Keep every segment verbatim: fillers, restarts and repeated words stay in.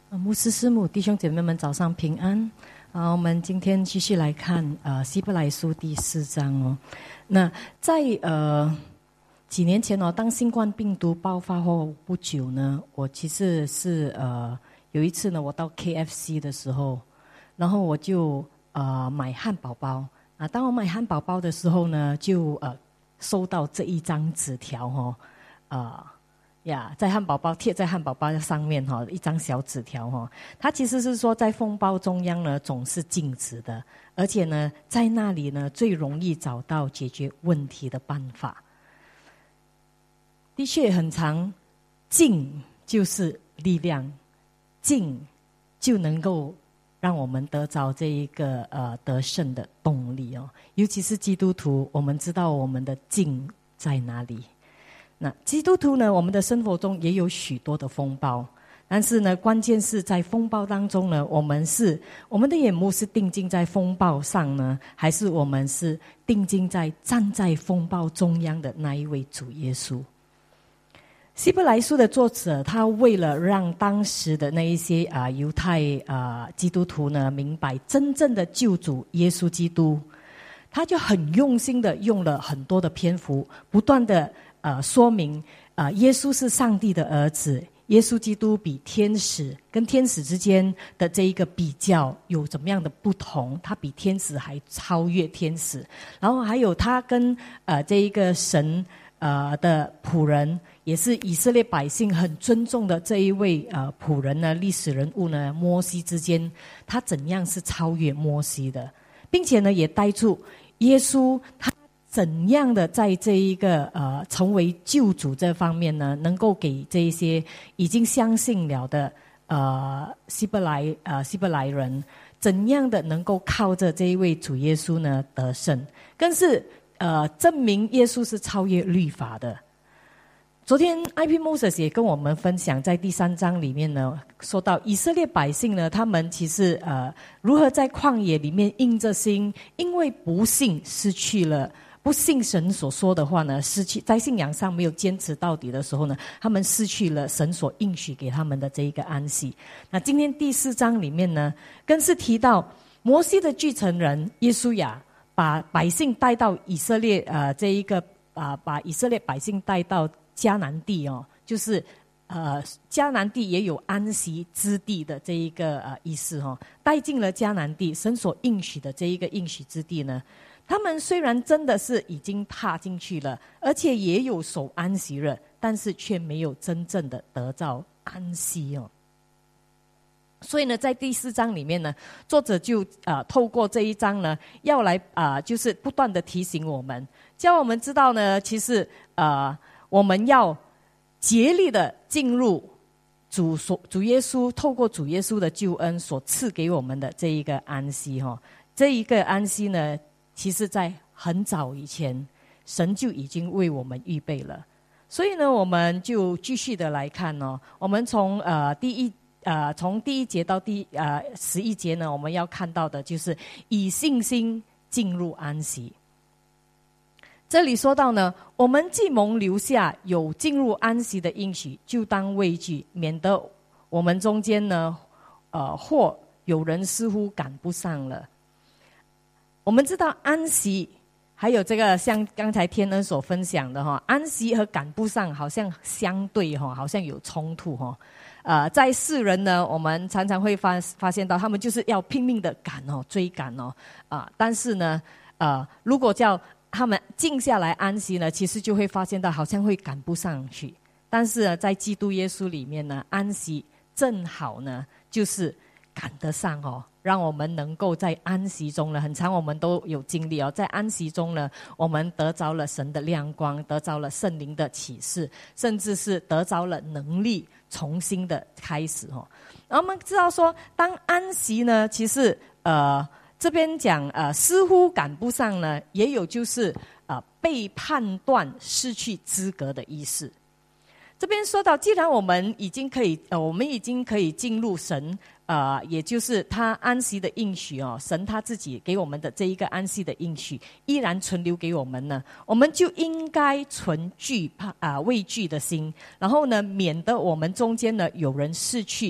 牧师师母弟兄姐妹们早上平安啊！我们今天继续来看呃希伯来书第四章哦。那在呃几年前哦，当新冠病毒爆发后不久呢，我其实是呃有一次呢，我到 K F C 的时候，然后我就呃买汉堡包啊。当我买汉堡包的时候呢，就呃收到这一张纸条哦，啊。呀， yeah, 在汉堡包贴在汉堡包上面哈，一张小纸条哈，它其实是说在封包中央呢总是静止的，而且呢在那里呢最容易找到解决问题的办法。的确很长，静就是力量，静就能够让我们得着这一个呃得胜的动力哦。尤其是基督徒，我们知道我们的静在哪里。那基督徒呢，我们的生活中也有许多的风暴，但是呢，关键是在风暴当中呢，我们是我们的眼目是定睛在风暴上呢，还是我们是定睛在站在风暴中央的那一位主耶稣？希伯来书的作者，他为了让当时的那一些啊、呃、犹太啊、呃、基督徒呢明白真正的救主耶稣基督，他就很用心的用了很多的篇幅，不断的呃，说明啊、呃，耶稣是上帝的儿子，耶稣基督比天使跟天使之间的这一个比较有怎么样的不同？他比天使还超越天使，然后还有他跟呃这一个神呃的仆人，也是以色列百姓很尊重的这一位呃仆人呢，历史人物呢，摩西之间，他怎样是超越摩西的，并且呢，也带出耶稣他怎样的在这一个呃成为救主这方面呢，能够给这一些已经相信了的呃希伯来呃希伯来人，怎样的能够靠着这一位主耶稣呢得胜，更是呃证明耶稣是超越律法的。昨天 I P Moses 也跟我们分享，在第三章里面呢，说到以色列百姓呢，他们其实呃如何在旷野里面硬着心，因为不信失去了。不信神所说的话呢，失去在信仰上没有坚持到底的时候呢，他们失去了神所应许给他们的这一个安息。那今天第四章里面呢，更是提到摩西的继承人耶稣亚把百姓带到以色列呃这一个啊、呃、把以色列百姓带到迦南地哦，就是呃迦南地也有安息之地的这一个呃意思哦，带进了迦南地，神所应许的这一个应许之地呢。他们虽然真的是已经踏进去了，而且也有守安息日，但是却没有真正的得到安息哦。所以呢，在第四章里面呢，作者就呃透过这一章呢，要来啊、呃，就是不断的提醒我们，叫我们知道呢，其实呃我们要竭力的进入主所主耶稣透过主耶稣的救恩所赐给我们的这一个安息哈、哦，这一个安息呢。其实在很早以前，神就已经为我们预备了。所以呢，我们就继续的来看哦。我们从呃第一呃从第一节到第呃十一节呢，我们要看到的就是以信心进入安息。这里说到呢，我们既蒙留下有进入安息的应许，就当畏惧，免得我们中间呢，呃或有人似乎赶不上了。我们知道安息，还有这个像刚才天恩所分享的哈，安息和赶不上好像相对哈，好像有冲突哈。呃，在世人呢，我们常常会发发现到他们就是要拼命的赶哦，追赶哦啊、呃。但是呢，呃，如果叫他们静下来安息呢，其实就会发现到好像会赶不上去。但是呢，在基督耶稣里面呢，安息正好呢，就是赶得上哦。让我们能够在安息中呢，很常我们都有经历哦，在安息中呢，我们得着了神的亮光，得着了圣灵的启示，甚至是得着了能力，重新的开始哦。然后我们知道说，当安息呢，其实呃这边讲呃似乎赶不上呢，也有就是呃被判断失去资格的意思。这边说到，既然我们已经可以呃我们已经可以进入神呃也就是他安息的应许哦，神他自己给我们的这一个安息的应许依然存留给我们呢，我们就应该存惧怕啊、呃、畏惧的心，然后呢免得我们中间呢有人失去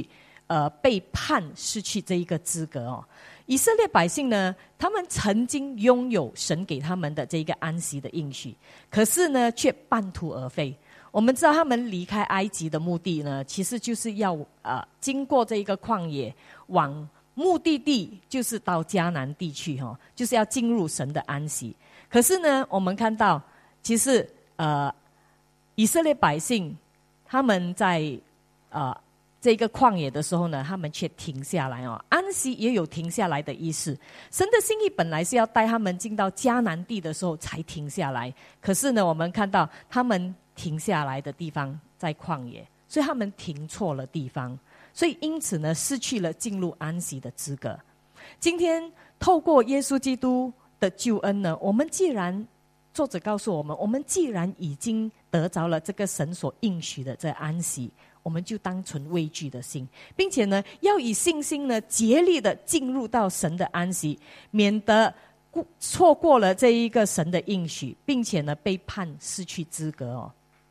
呃被判失去这一个资格哦。以色列百姓呢，他们曾经拥有神给他们的这个安息的应许，可是呢，却半途而废。我们知道他们离开埃及的目的呢，其实就是要呃经过这一个旷野，往目的地就是到迦南地区哈、哦，就是要进入神的安息。可是呢，我们看到其实呃以色列百姓他们在呃。这个旷野的时候呢，他们却停下来哦。安息也有停下来的意思。神的心意本来是要带他们进到迦南地的时候才停下来，可是呢，我们看到他们停下来的地方在旷野，所以他们停错了地方，所以因此呢，失去了进入安息的资格。今天透过耶稣基督的救恩呢，我们既然作者告诉我们，我们既然已经得着了这个神所应许的这安息，我们就当存畏惧的心，并且呢，要以信心呢，竭力的进入到神的安息，免得错过了这一个神的应许，并且呢，被判失去资格哦。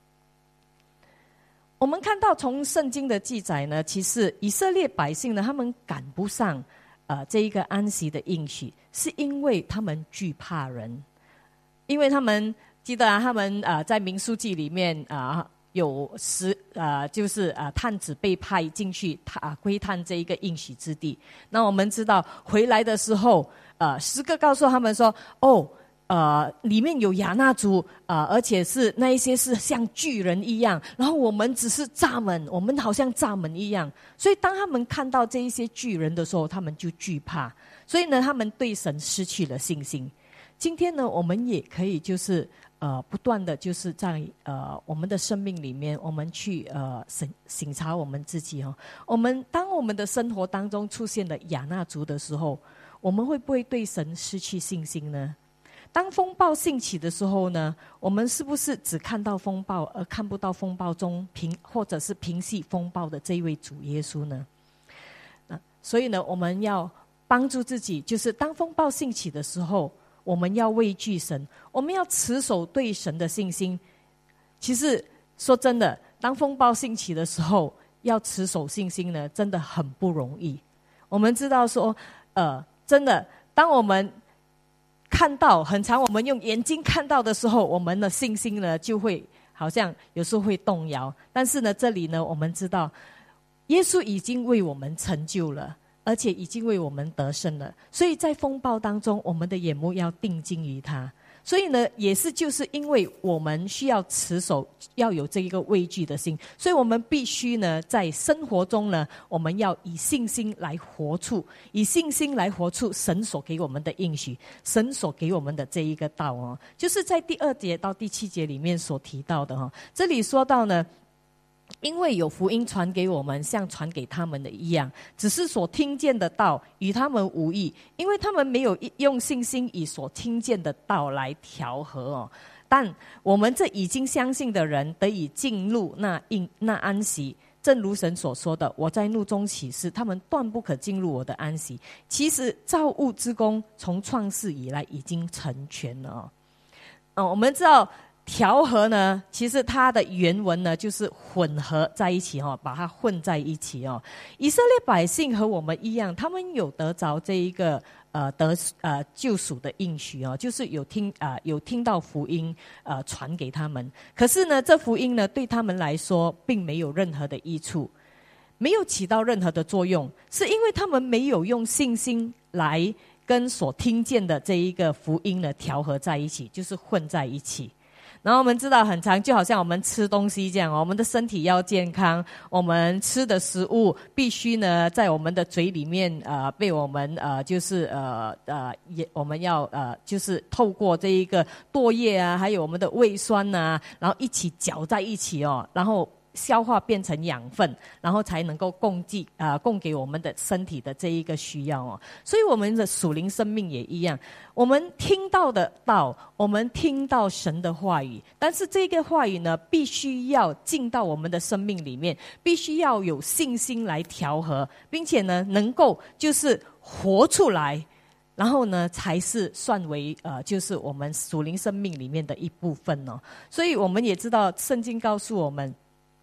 我们看到从圣经的记载呢，其实以色列百姓呢，他们赶不上呃这一个安息的应许，是因为他们惧怕人，因为他们记得啊，他们呃在民数记里面啊。呃有十呃，就是呃，探子被派进去探窥探这一个应许之地。那我们知道回来的时候，呃，十个告诉他们说，哦，呃，里面有亚衲族，呃，而且是那一些是像巨人一样，然后我们只是蚱蜢，我们好像蚱蜢一样。所以当他们看到这一些巨人的时候，他们就惧怕，所以呢，他们对神失去了信心。今天呢，我们也可以就是呃不断的就是在呃我们的生命里面，我们去呃省省察我们自己哦。我们当我们的生活当中出现了亚衲族的时候，我们会不会对神失去信心呢？当风暴兴起的时候呢，我们是不是只看到风暴，而看不到风暴中平或者是平息风暴的这一位主耶稣呢？那所以呢，我们要帮助自己，就是当风暴兴起的时候，我们要畏惧神，我们要持守对神的信心。其实说真的，当风暴兴起的时候，要持守信心呢，真的很不容易。我们知道说，呃，真的，当我们看到很常我们用眼睛看到的时候，我们的信心呢就会好像有时候会动摇。但是呢，这里呢，我们知道耶稣已经为我们成就了，而且已经为我们得胜了，所以在风暴当中，我们的眼目要定睛于他。所以呢，也是就是因为我们需要持守，要有这一个畏惧的心，所以我们必须呢，在生活中呢，我们要以信心来活出，以信心来活出神所给我们的应许，神所给我们的这一个道哦，就是在第二节到第七节里面所提到的哦。这里说到呢，因为有福音传给我们，像传给他们的一样，只是所听见的道与他们无异，因为他们没有用信心以所听见的道来调和哦。但我们这已经相信的人得以进入那应那安息，正如神所说的，我在怒中起誓，他们断不可进入我的安息。其实造物之功从创世以来已经成全了哦。嗯，我们知道调和呢，其实它的原文呢就是混合在一起哦，把它混在一起哦。以色列百姓和我们一样，他们有得着这一个呃得呃救赎的应许哦，就是有听啊、呃、有听到福音呃传给他们。可是呢，这福音呢对他们来说并没有任何的益处，没有起到任何的作用，是因为他们没有用信心来跟所听见的这一个福音呢调和在一起，就是混在一起。然后我们知道很常，就好像我们吃东西这样，我们的身体要健康，我们吃的食物必须呢在我们的嘴里面呃被我们呃就是呃呃也我们要呃就是透过这一个唾液啊，还有我们的胃酸啊，然后一起搅在一起哦，然后消化变成养分，然后才能够供给啊、呃、供给我们的身体的这一个需要哦。所以我们的属灵生命也一样，我们听到的道，我们听到神的话语，但是这个话语呢，必须要进到我们的生命里面，必须要有信心来调和，并且呢，能够就是活出来。然后呢，才是算为呃，就是我们属灵生命里面的一部分哦。所以我们也知道，圣经告诉我们，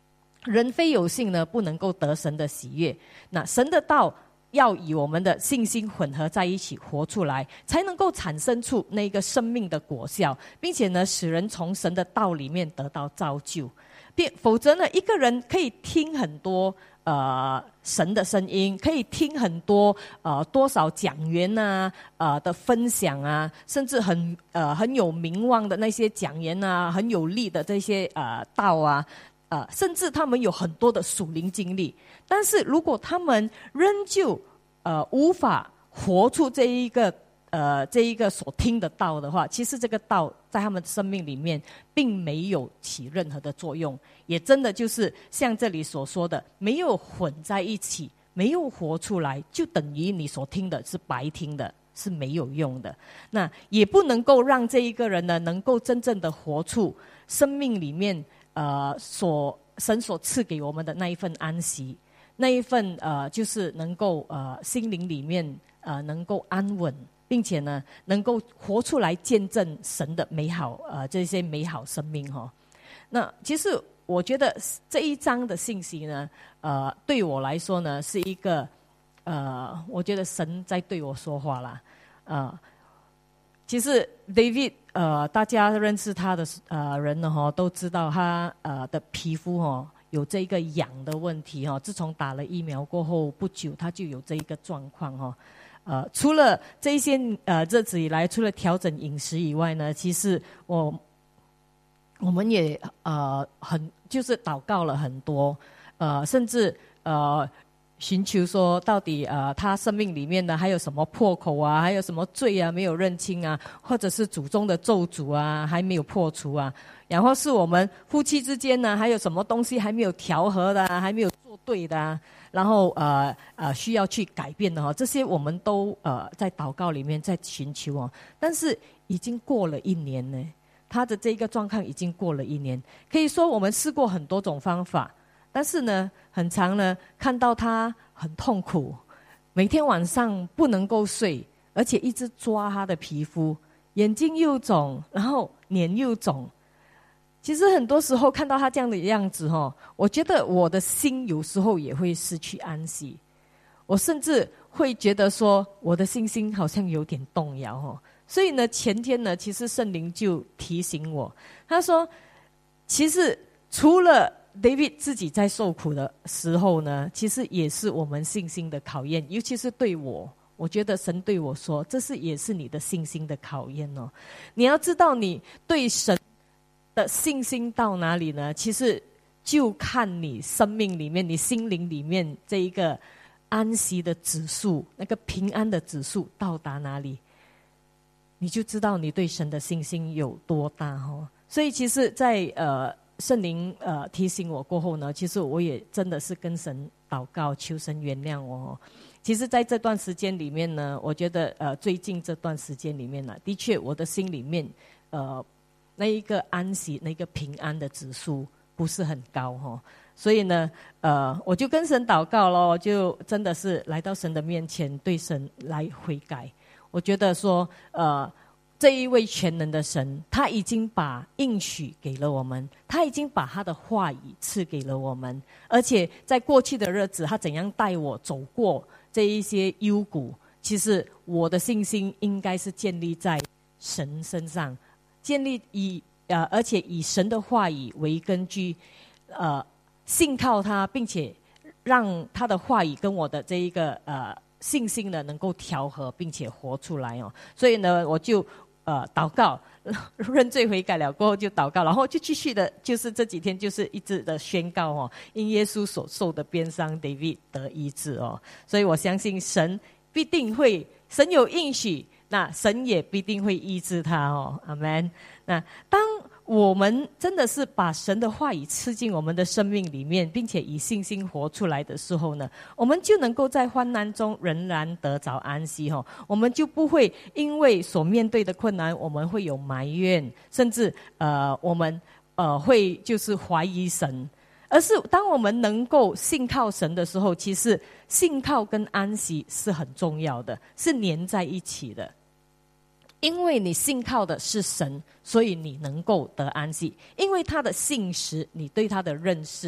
人非有信呢，不能够得神的喜悦。那神的道要与我们的信心混合在一起活出来，才能够产生出那个生命的果效，并且呢，使人从神的道里面得到造就。否则呢，一个人可以听很多呃神的声音，可以听很多呃多少讲员啊呃的分享啊，甚至很呃很有名望的那些讲员啊，很有力的这些呃道啊。呃，甚至他们有很多的属灵经历，但是如果他们仍旧呃无法活出这一个呃这一个所听的道的话，其实这个道在他们的生命里面并没有起任何的作用，也真的就是像这里所说的，没有混在一起，没有活出来，就等于你所听的是白听的，是没有用的。那也不能够让这一个人呢，能够真正的活出生命里面呃，所神所赐给我们的那一份安息，那一份呃，就是能够呃心灵里面呃能够安稳，并且呢能够活出来见证神的美好呃这些美好生命哈、哦。那其实我觉得这一章的信息呢，呃，对我来说呢是一个呃，我觉得神在对我说话啦，呃。其实 David 呃，大家认识他的呃人呢哈，都知道他呃的皮肤哈有这个痒的问题哈。自从打了疫苗过后不久，他就有这一个状况哈。呃，除了这一些呃日子以来，除了调整饮食以外呢，其实我我们也呃很就是祷告了很多，呃，甚至呃。寻求说到底呃他生命里面呢还有什么破口啊，还有什么罪啊没有认清啊，或者是祖宗的咒诅啊还没有破除啊，然后是我们夫妻之间呢还有什么东西还没有调和的、啊、还没有做对的、啊、然后呃呃需要去改变的、哦、这些我们都呃在祷告里面在寻求哦。但是已经过了一年呢，他的这个状况已经过了一年，可以说我们试过很多种方法，但是呢很常呢看到他很痛苦，每天晚上不能够睡，而且一直抓他的皮肤，眼睛又肿，然后脸又肿。其实很多时候看到他这样的样子、哦、我觉得我的心有时候也会失去安息，我甚至会觉得说我的信心好像有点动摇、哦、所以呢前天呢其实圣灵就提醒我，他说其实除了David 自己在受苦的时候呢，其实也是我们信心的考验，尤其是对我，我觉得神对我说，这是也是你的信心的考验哦。你要知道你对神的信心到哪里呢？其实就看你生命里面，你心灵里面这一个安息的指数，那个平安的指数到达哪里，你就知道你对神的信心有多大哦。所以其实在呃圣灵呃提醒我过后呢，其实我也真的是跟神祷告，求神原谅我、哦。其实在这段时间里面呢，我觉得呃最近这段时间里面呢，的确我的心里面呃那一个安息那个平安的指数不是很高哦。所以呢呃我就跟神祷告咯，就真的是来到神的面前，对神来悔改。我觉得说呃这一位全能的神，他已经把应许给了我们，他已经把他的话语赐给了我们，而且在过去的日子他怎样带我走过这一些幽谷，其实我的信心应该是建立在神身上，建立以呃而且以神的话语为根据，呃信靠他，并且让他的话语跟我的这一个呃信心呢能够调和并且活出来哦。所以呢我就呃祷告认罪悔改了过后就祷告，然后就继续的就是这几天就是一直的宣告哦，因耶稣所受的鞭伤 David 得医治哦。所以我相信神必定会，神有应许，那神也必定会医治他哦。阿们。那当我们真的是把神的话语吃进我们的生命里面，并且以信心活出来的时候呢，我们就能够在患难中仍然得着安息、哦、我们就不会因为所面对的困难我们会有埋怨，甚至呃我们呃会就是怀疑神，而是当我们能够信靠神的时候，其实信靠跟安息是很重要的，是连在一起的。因为你信靠的是神，所以你能够得安息，因为他的信实，你对他的认识，对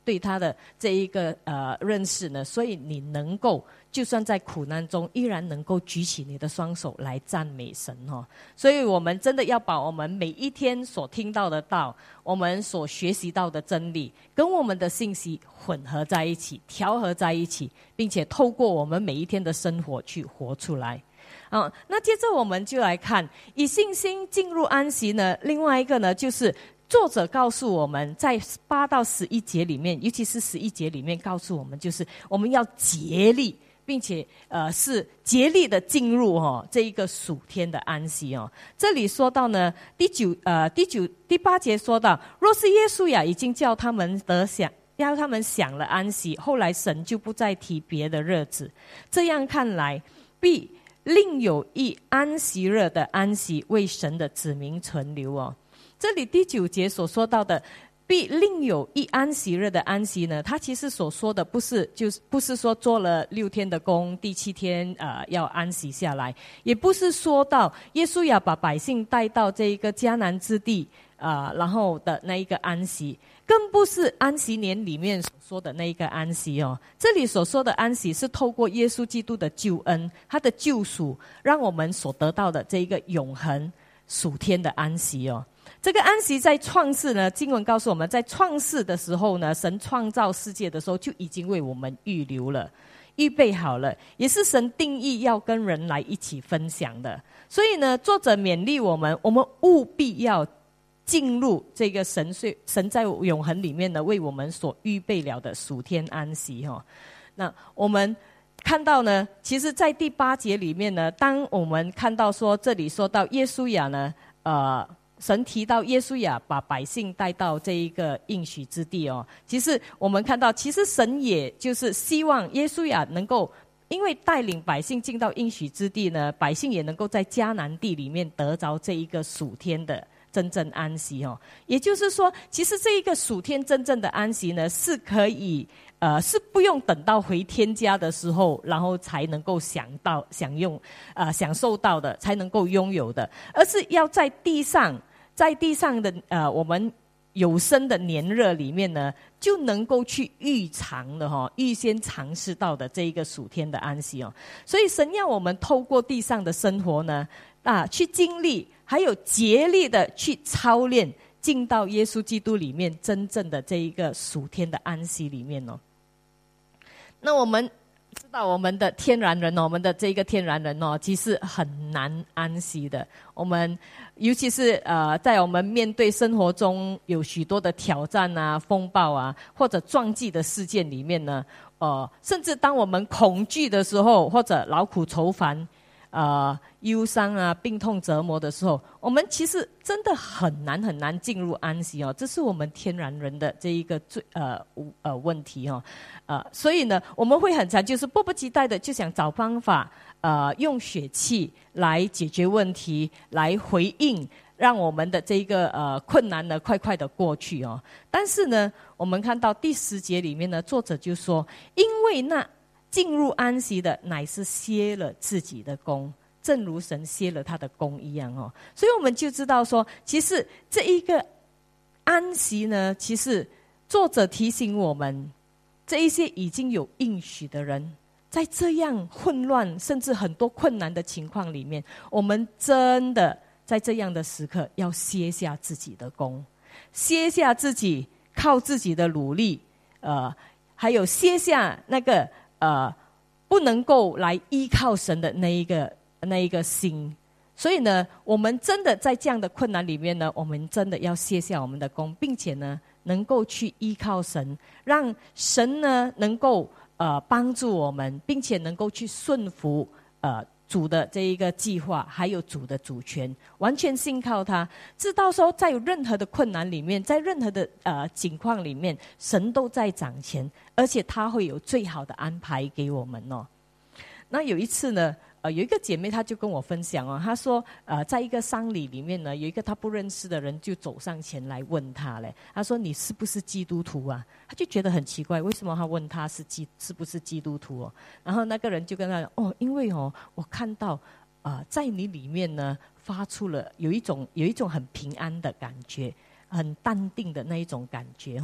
对他的这一个呃认识呢，所以你能够就算在苦难中依然能够举起你的双手来赞美神哦。所以我们真的要把我们每一天所听到的道，我们所学习到的真理跟我们的信息混合在一起，调和在一起，并且透过我们每一天的生活去活出来。哦，那接着我们就来看以信心进入安息呢，另外一个呢就是作者告诉我们在八到十一节里面，尤其是十一节里面告诉我们，就是我们要竭力，并且呃是竭力的进入哦这一个属天的安息哦。这里说到呢，第九呃第九第八节说到，若是耶稣呀已经叫他们得享，要他们享了安息，后来神就不再提别的日子，这样看来必另有一安息日的安息为神的子民存留哦。这里第九节所说到的必另有一安息日的安息呢，他其实所说的不是就是不是说做了六天的工，第七天呃要安息下来，也不是说到耶稣要把百姓带到这一个迦南之地呃然后的那一个安息，更不是安息年里面所说的那一个安息哦。这里所说的安息是透过耶稣基督的救恩，他的救赎，让我们所得到的这一个永恒属天的安息哦。这个安息在创世呢，经文告诉我们，在创世的时候呢，神创造世界的时候就已经为我们预留了，预备好了，也是神定义要跟人来一起分享的。所以呢，作者勉励我们，我们务必要进入这个神岁神在永恒里面呢为我们所预备了的属天安息哦。那我们看到呢，其实在第八节里面呢，当我们看到说这里说到耶稣亚呢呃神提到耶稣亚把百姓带到这一个应许之地哦，其实我们看到其实神也就是希望耶稣亚能够因为带领百姓进到应许之地呢，百姓也能够在迦南地里面得着这一个属天的真正安息哦。也就是说，其实这一个属天真正的安息呢，是可以呃是不用等到回天家的时候，然后才能够享到享用呃享受到的，才能够拥有的，而是要在地上在地上的呃我们有生的年日里面呢，就能够去预尝的哈、哦，预先尝试到的这一个属天的安息哦。所以神要我们透过地上的生活呢，啊，去经历，还有竭力的去操练，进到耶稣基督里面真正的这一个属天的安息里面哦。那我们知道我们的天然人哦，我们的这个天然人哦，其实很难安息的。我们尤其是呃，在我们面对生活中有许多的挑战啊、风暴啊，或者撞击的事件里面呢，呃，甚至当我们恐惧的时候，或者劳苦愁烦、呃忧伤啊、病痛折磨的时候，我们其实真的很难很难进入安息哦。这是我们天然人的这一个最呃呃问题哦。呃，所以呢，我们会很常就是迫不及待的就想找方法，呃，用血气来解决问题，来回应，让我们的这个呃困难呢快快的过去哦。但是呢，我们看到第十节里面呢，作者就说，因为那进入安息的乃是歇了自己的功，正如神歇了他的功一样哦。所以我们就知道说，其实这一个安息呢，其实作者提醒我们。这一些已经有应许的人，在这样混乱甚至很多困难的情况里面，我们真的在这样的时刻要歇下自己的功，歇下自己靠自己的努力，呃，还有歇下那个呃不能够来依靠神的那一个那一个心。所以呢，我们真的在这样的困难里面呢，我们真的要歇下我们的功，并且呢能够去依靠神，让神呢能够呃帮助我们，并且能够去顺服呃主的这一个计划，还有主的主权，完全信靠他，知道说在有任何的困难里面，在任何的呃情况里面，神都在掌权，而且他会有最好的安排给我们哦。那有一次呢，呃，有一个姐妹她就跟我分享哦，她说，呃，在一个丧礼里面呢，有一个她不认识的人就走上前来问她嘞，她说你是不是基督徒啊？她就觉得很奇怪，为什么她问她是基是不是基督徒哦？然后那个人就跟她讲，哦，因为哦，我看到，呃，在你里面呢，发出了有一种有一种很平安的感觉，很淡定的那一种感觉哈、哦。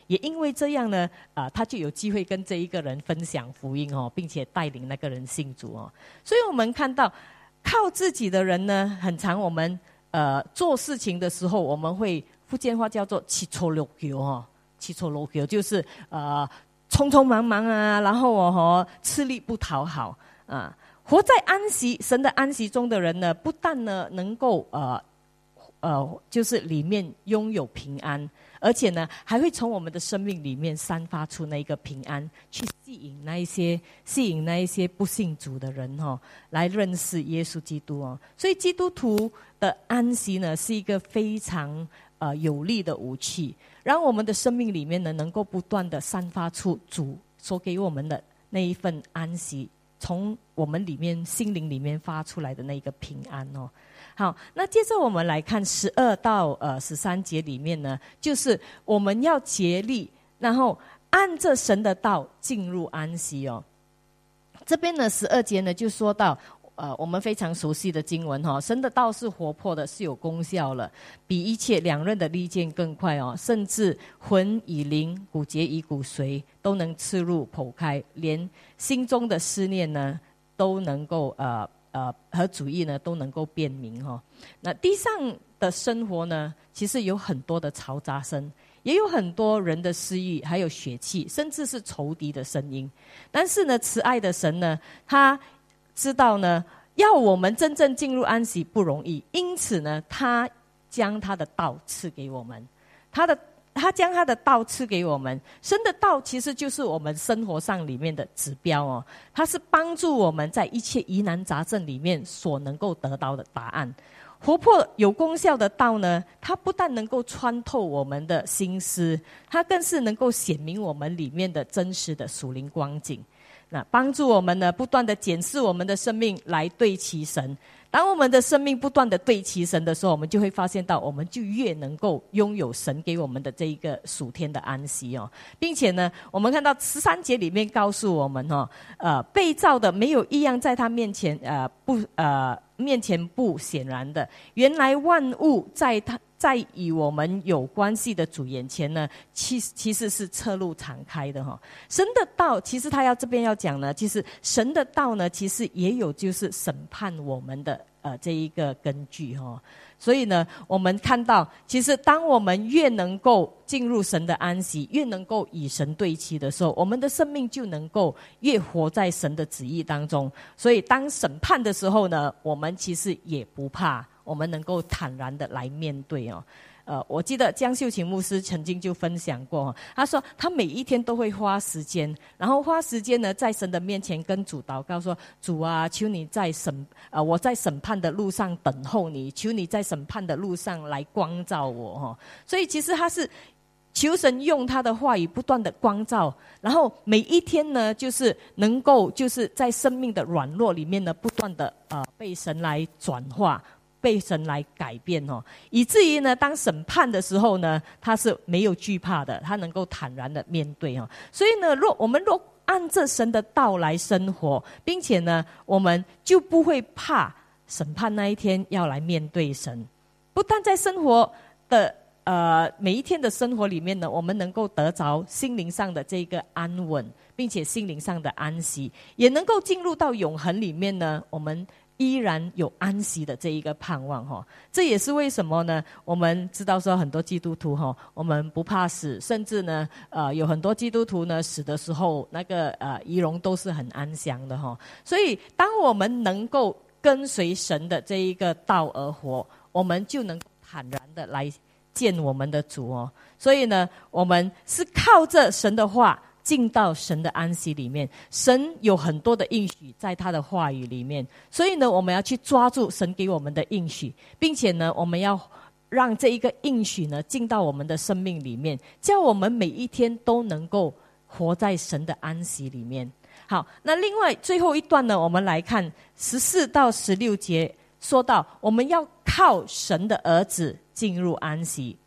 也因为这样呢，啊，他就有机会跟这一个人分享福音哦，并且带领那个人信主哦。所以我们看到靠自己的人呢，很常我们呃做事情的时候，我们会福建话叫做七错六球哦，七错六球就是呃匆匆忙忙啊，然后哦吃力不讨好啊。活在安息神的安息中的人呢，不但呢能够呃呃就是里面拥有平安，而且呢还会从我们的生命里面散发出那个平安，去吸引那一些吸引那一些不信主的人哦，来认识耶稣基督哦。所以基督徒的安息呢，是一个非常呃有力的武器，让我们的生命里面呢，能够不断的散发出主所给我们的那一份安息，从我们里面心灵里面发出来的那一个平安哦。好，那接着我们来看十二到呃十三节里面呢，就是我们要竭力，然后按着神的道进入安息哦。这边呢十二节呢就说到，呃，我们非常熟悉的经文哈、哦，神的道是活泼的，是有功效了，比一切两刃的利剑更快哦，甚至魂与灵、骨节与骨髓都能刺入剖开，连心中的思念呢都能够呃呃和主意呢都能够辨明哈、哦。那地上的生活呢，其实有很多的嘈杂声，也有很多人的私欲，还有血气，甚至是仇敌的声音。但是呢，慈爱的神呢，他知道呢，要我们真正进入安息不容易，因此呢，他将他的道赐给我们，他的他将他的道赐给我们。神的道其实就是我们生活上里面的指标哦，它是帮助我们在一切疑难杂症里面所能够得到的答案。活泼有功效的道呢，它不但能够穿透我们的心思，它更是能够显明我们里面的真实的属灵光景。那帮助我们呢，不断的检视我们的生命，来对齐神。当我们的生命不断的对齐神的时候，我们就会发现到，我们就越能够拥有神给我们的这一个属天的安息哦，并且呢，我们看到十三节里面告诉我们哦，呃，被造的没有一样在他面前呃不呃面前不显然的，原来万物在他。在与我们有关系的主眼前呢，其其实是侧路敞开的哈、哦。神的道，其实他要这边要讲呢，其实神的道呢，其实也有就是审判我们的呃这一个根据哈、哦。所以呢，我们看到，其实当我们越能够进入神的安息，越能够与神对齐的时候，我们的生命就能够越活在神的旨意当中。所以当审判的时候呢，我们其实也不怕。我们能够坦然的来面对哦，呃，我记得江秀琴牧师曾经就分享过，他说他每一天都会花时间，然后花时间呢在神的面前跟主祷告说，主啊，求你在审呃我在审判的路上等候你，求你在审判的路上来光照我哈。所以其实他是求神用他的话语不断的光照，然后每一天呢，就是能够就是在生命的软弱里面呢，不断的呃被神来转化。被神来改变哦，以至于呢，当审判的时候呢，他是没有惧怕的，他能够坦然的面对哦。所以呢，若我们若按着神的道来生活，并且呢，我们就不会怕审判那一天要来面对神。不但在生活的呃每一天的生活里面呢，我们能够得着心灵上的这个安稳，并且心灵上的安息，也能够进入到永恒里面呢，我们依然有安息的这一个盼望哈，这也是为什么呢？我们知道说很多基督徒哈，我们不怕死，甚至呢，呃，有很多基督徒呢死的时候，那个呃仪容都是很安详的哈。所以，当我们能够跟随神的这一个道而活，我们就能坦然的来见我们的主哦。所以呢，我们是靠着神的话。进到神的安息里面，神有很多的应许在他的话语里面，所以呢，我们要去抓住神给我们的应许，并且呢，我们要让这一个应许呢进到我们的生命里面，叫我们每一天都能够活在神的安息里面。好，那另外最后一段呢，我们来看十四到十六节，说到我们要靠神的儿子进入安息。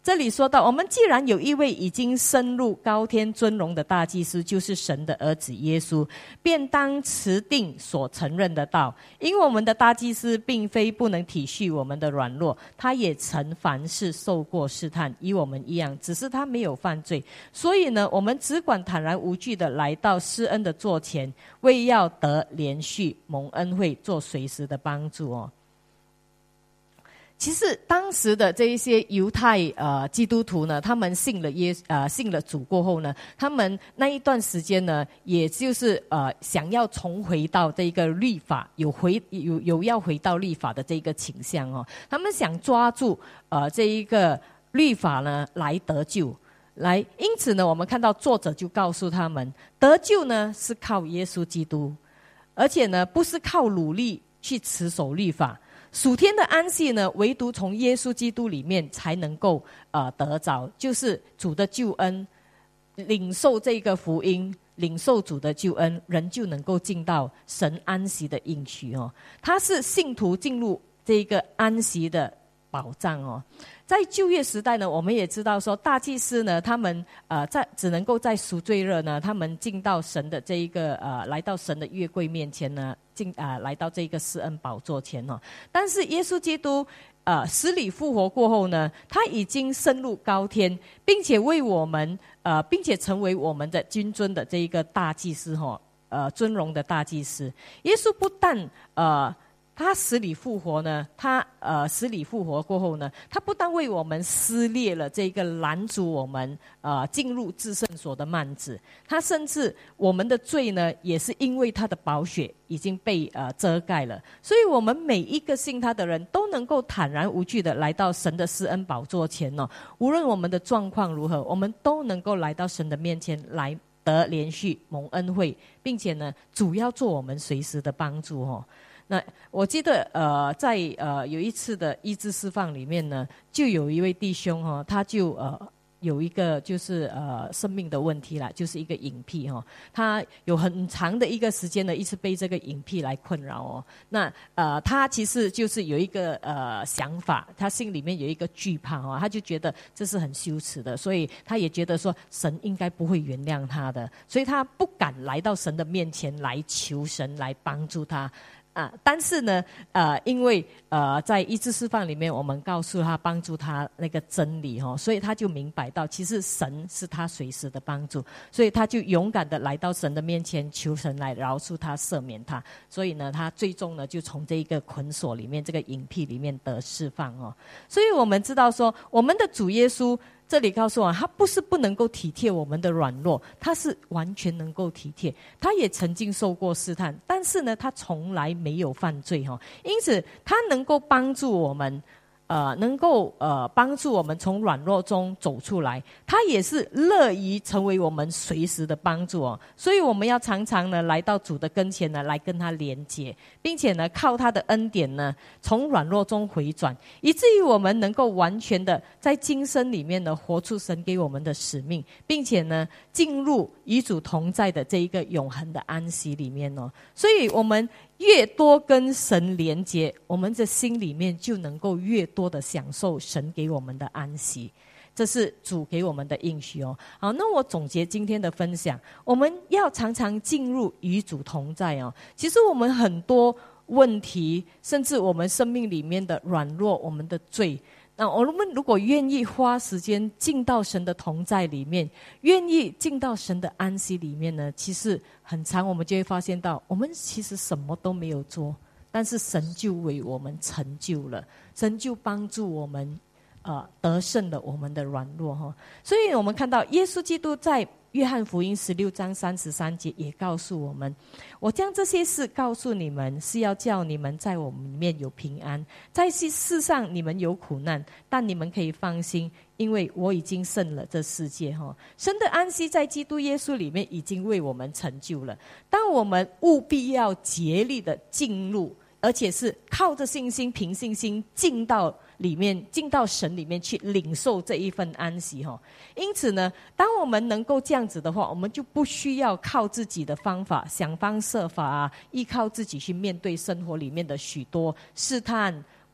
这里说到，我们既然有一位已经升入高天尊荣的大祭司，就是神的儿子耶稣，便当持定所承认的道。因为我们的大祭司并非不能体恤我们的软弱，他也曾凡事受过试探，与我们一样，只是他没有犯罪。所以呢，我们只管坦然无惧的来到施恩的座前，为要得连续蒙恩惠，做随时的帮助哦。其实当时的这一些犹太呃基督徒呢，他们信了耶呃信了主过后呢，他们那一段时间呢，也就是呃想要重回到这个律法，有回有有要回到律法的这个倾向哦。他们想抓住呃这一个律法呢来得救，来因此呢，我们看到作者就告诉他们，得救呢是靠耶稣基督，而且呢不是靠努力去持守律法。属天的安息呢，唯独从耶稣基督里面才能够呃得着，就是主的救恩，领受这个福音，领受主的救恩，人就能够进到神安息的应许哦。它是信徒进入这个安息的保障哦。在旧约时代呢，我们也知道说，大祭司呢，他们呃在只能够在赎罪日呢，他们进到神的这一个呃，来到神的约柜面前呢，进啊、呃、来到这个施恩宝座前哦。但是耶稣基督呃死里复活过后呢，他已经升入高天，并且为我们呃，并且成为我们的君尊的这一个大祭司哈、哦，呃尊荣的大祭司。耶稣不但呃。他死里复活呢，他呃死里复活过后呢，他不但为我们撕裂了这个拦阻我们呃进入至圣所的幔子，他甚至我们的罪呢，也是因为他的宝血已经被呃遮盖了。所以我们每一个信他的人都能够坦然无惧的来到神的施恩宝座前哦，无论我们的状况如何，我们都能够来到神的面前来得连续蒙恩惠，并且呢，主要做我们随时的帮助哦。那我记得呃在呃有一次的医治释放里面呢，就有一位弟兄哦，他就呃有一个就是呃生命的问题啦，就是一个隐癖哦，他有很长的一个时间呢，一直被这个隐癖来困扰哦。那呃他其实就是有一个呃想法，他心里面有一个惧怕哦，他就觉得这是很羞耻的，所以他也觉得说神应该不会原谅他的，所以他不敢来到神的面前来求神来帮助他。啊，但是呢，呃，因为呃，在医治释放里面，我们告诉他帮助他那个真理哦，所以他就明白到，其实神是他随时的帮助，所以他就勇敢的来到神的面前，求神来饶恕他、赦免他。所以呢，他最终呢，就从这一个捆锁里面、这个隐僻里面得释放哦。所以我们知道说，我们的主耶稣。这里告诉我，他不是不能够体贴我们的软弱，他是完全能够体贴。他也曾经受过试探，但是呢，他从来没有犯罪哈，因此他能够帮助我们。呃，能够呃帮助我们从软弱中走出来，他也是乐于成为我们随时的帮助哦。所以我们要常常呢来到主的跟前呢，来跟他连结，并且呢靠他的恩典呢，从软弱中回转，以至于我们能够完全的在今生里面呢活出神给我们的使命，并且呢进入与主同在的这一个永恒的安息里面哦。所以我们越多跟神连结，我们的心里面就能够越多的享受神给我们的安息，这是主给我们的应许哦。好，那我总结今天的分享，我们要常常进入与主同在哦。其实我们很多问题，甚至我们生命里面的软弱，我们的罪，那我们如果愿意花时间进到神的同在里面，愿意进到神的安息里面呢，其实很长我们就会发现到，我们其实什么都没有做，但是神就为我们成就了，神就帮助我们呃得胜了我们的软弱哈。所以我们看到耶稣基督在约翰福音十六章三十三节也告诉我们，我将这些事告诉你们，是要叫你们在我们里面有平安，在世上你们有苦难，但你们可以放心，因为我已经胜了这世界。神的安息在基督耶稣里面已经为我们成就了，但我们务必要竭力的进入，而且是靠着信心凭信心进到里面，进到神里面去领受这一份安息。因此呢，当我们能够这样子的话，我们就不需要靠自己的方法想方设法啊，依靠自己去面对生活里面的许多试探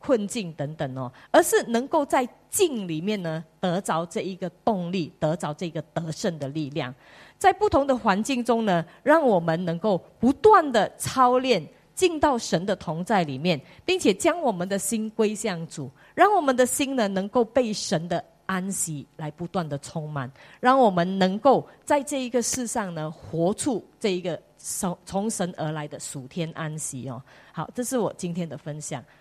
困境等等哦，而是能够在境里面呢得着这一个动力，得着这个得胜的力量。在不同的环境中呢，让我们能够不断的操练，进到神的同在里面，并且将我们的心归向主，让我们的心呢能够被神的安息来不断的充满，让我们能够在这一个世上呢活出这一个从神而来的属天安息哦。好，这是我今天的分享。